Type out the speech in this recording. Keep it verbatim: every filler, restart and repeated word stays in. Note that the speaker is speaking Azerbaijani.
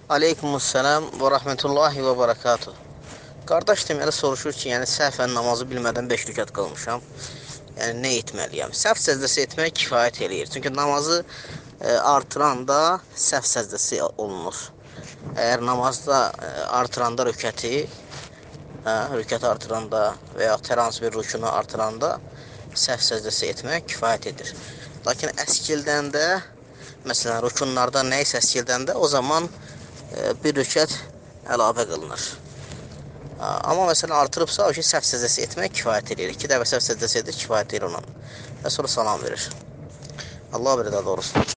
Aleykumussalam və rəhmətullahi və barakatuh. Qardaş deməli soruşur ki, yəni səhvən namazı bilmədən beş rükət qılmışam. Yəni nə etməliyəm? Səhv səjdəsi etmək kifayət eləyir. Çünki namazı e, artıranda səhv səjdəsi olunur. Əgər namazda e, artıranda rükəti, hə, rükəti artıranda və ya hər hansı bir rükunu artıranda səhv səjdəsi etmək kifayət edir. Lakin əskildəndə, məsələn, rükunlarda nəyisə əskildəndə o zaman e, bir rükət əlavə qılınır. Amma məsələn artırıbsa, o ki, səhv səjdəsi etmək kifayət edir. İki dəfə səhv səjdəsi edir, kifayət edir ona. Və sonra salam verir. Allah bilir daha doğrusu.